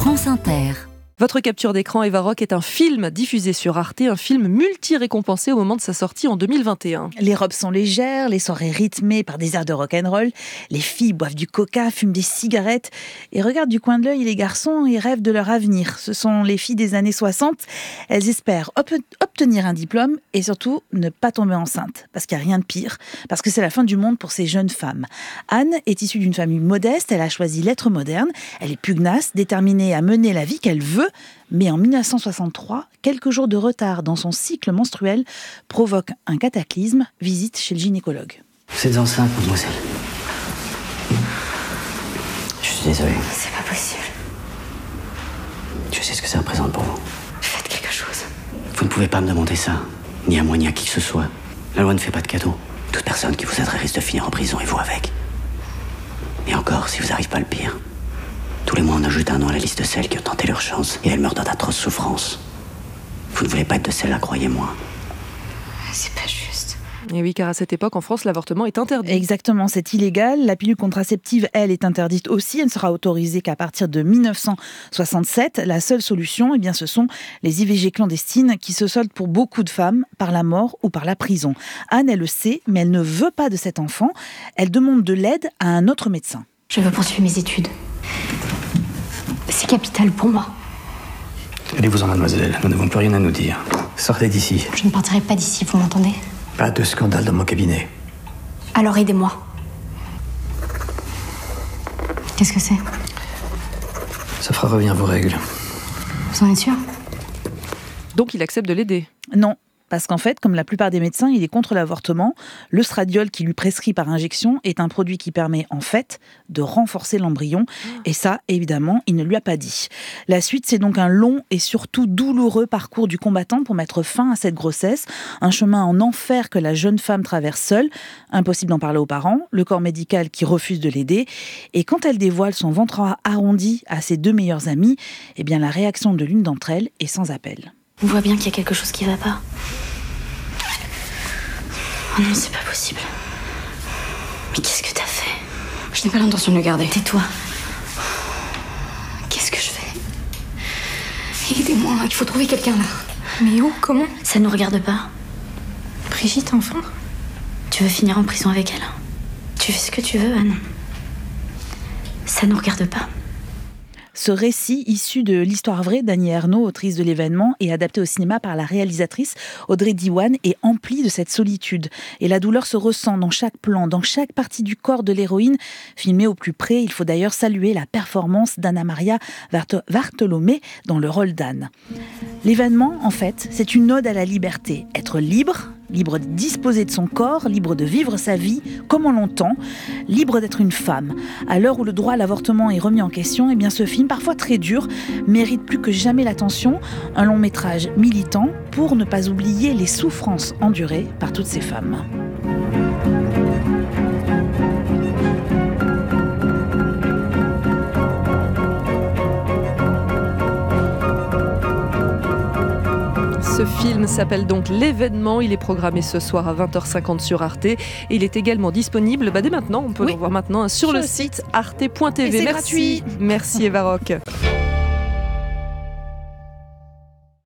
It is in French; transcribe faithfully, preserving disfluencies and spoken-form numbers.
France Inter. Votre capture d'écran, Eva Rock, est un film diffusé sur Arte, un film multi-récompensé au moment de sa sortie en deux mille vingt et un. Les robes sont légères, les soirées rythmées par des airs de rock'n'roll, les filles boivent du coca, fument des cigarettes et regardent du coin de l'œil les garçons et rêvent de leur avenir. Ce sont les filles des années soixante. Elles espèrent op- obtenir un diplôme et surtout ne pas tomber enceinte, parce qu'il n'y a rien de pire, parce que c'est la fin du monde pour ces jeunes femmes. Anne est issue d'une famille modeste, elle a choisi l'être moderne, elle est pugnace, déterminée à mener la vie qu'elle veut. Mais en dix-neuf cent soixante-trois, quelques jours de retard dans son cycle menstruel provoquent un cataclysme, visite chez le gynécologue. Vous êtes enceinte, mademoiselle. Je suis désolé. C'est pas possible. Je sais ce que ça représente pour vous. Faites quelque chose. Vous ne pouvez pas me demander ça, ni à moi, ni à qui que ce soit. La loi ne fait pas de cadeaux. Toute personne qui vous aiderait risque de finir en prison et vous avec. Et encore, si vous n'arrivez pas le pire. Tous les mois, on ajoute un nom à la liste de celles qui ont tenté leur chance et elles meurent dans d'atroces souffrances. Vous ne voulez pas être de celles-là, croyez-moi. C'est pas juste. Et oui, car à cette époque, en France, l'avortement est interdit. Exactement, c'est illégal. La pilule contraceptive, elle, est interdite aussi. Elle ne sera autorisée qu'à partir de dix-neuf cent soixante-sept. La seule solution, eh bien, ce sont les I V G clandestines qui se soldent pour beaucoup de femmes par la mort ou par la prison. Anne, elle le sait, mais elle ne veut pas de cet enfant. Elle demande de l'aide à un autre médecin. Je veux poursuivre mes études. C'est capital pour moi. Allez-vous-en, mademoiselle. Nous n'avons plus rien à nous dire. Sortez d'ici. Je ne partirai pas d'ici, vous m'entendez? Pas de scandale dans mon cabinet. Alors aidez-moi. Qu'est-ce que c'est? Ça fera revenir vos règles. Vous en êtes sûr? Donc il accepte de l'aider. Non. Parce qu'en fait, comme la plupart des médecins, il est contre l'avortement. Le stradiol qui lui prescrit par injection est un produit qui permet en fait de renforcer l'embryon. Et ça, évidemment, il ne lui a pas dit. La suite, c'est donc un long et surtout douloureux parcours du combattant pour mettre fin à cette grossesse. Un chemin en enfer que la jeune femme traverse seule. Impossible d'en parler aux parents. Le corps médical qui refuse de l'aider. Et quand elle dévoile son ventre arrondi à ses deux meilleures amies, eh bien la réaction de l'une d'entre elles est sans appel. On voit bien qu'il y a quelque chose qui va pas. Oh non, c'est pas possible. Mais qu'est-ce que t'as fait? Je n'ai pas l'intention de le garder. Tais-toi. Qu'est-ce que je fais? Aidez-moi, il faut trouver quelqu'un là. Mais où? Comment? Ça nous regarde pas. Brigitte, enfin? Tu veux finir en prison avec elle? Tu fais ce que tu veux, Anne. Ça nous regarde pas. Ce récit, issu de l'histoire vraie d'Annie Ernaux, autrice de l'événement, et adapté au cinéma par la réalisatrice Audrey Diwan, est empli de cette solitude. Et la douleur se ressent dans chaque plan, dans chaque partie du corps de l'héroïne. Filmée au plus près, il faut d'ailleurs saluer la performance d'Anna Maria Vartolomé dans le rôle d'Anne. L'événement, en fait, c'est une ode à la liberté. Être libre, libre de disposer de son corps, libre de vivre sa vie comme on l'entend, libre d'être une femme. À l'heure où le droit à l'avortement est remis en question, eh bien ce film, parfois très dur, mérite plus que jamais l'attention. Un long métrage militant pour ne pas oublier les souffrances endurées par toutes ces femmes. Ce film s'appelle donc L'événement. Il est programmé ce soir à vingt heures cinquante sur Arte. Et il est également disponible bah, dès maintenant. On peut oui. le voir maintenant sur, sur le site arte point t v. Et c'est Merci. gratuit. Merci Eva Rock.